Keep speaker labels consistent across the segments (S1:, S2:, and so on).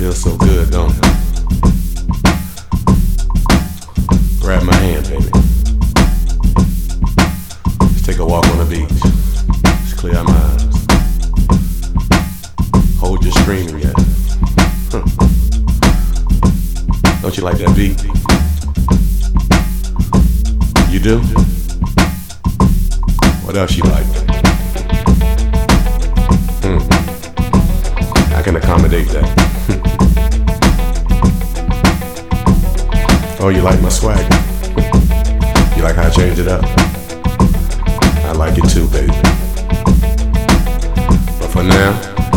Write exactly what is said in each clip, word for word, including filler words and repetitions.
S1: Feels so good, don't it? Grab my hand, baby. Let's take a walk on the beach. Let's clear our minds. Hold your screaming yet. Huh. Don't you like that beat? You do? What else you like? Hmm. I can accommodate that. Oh, you like my swag? You like how I changed it up? I like it too, baby. But for now,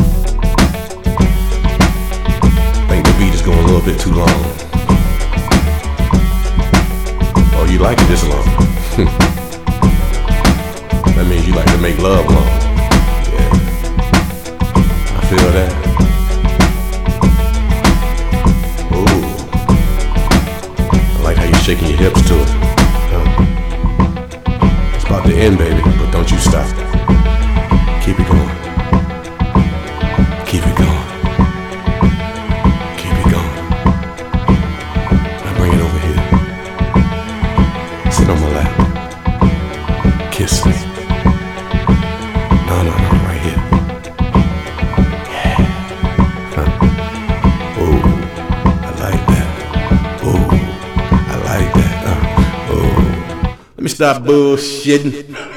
S1: I think the beat is going a little bit too long. Oh, you like it this long? That means you like to make love long. Yeah, I feel that. Shaking your hips to it. Um, it's about to end, baby, but don't you stop. Keep it going. Keep it going. Keep it going. Now bring it over here. Sit on my lap. Kiss me. No, no, no, right here. Yeah. Huh. Oh, I like that. Oh. Let me stop bullshitting.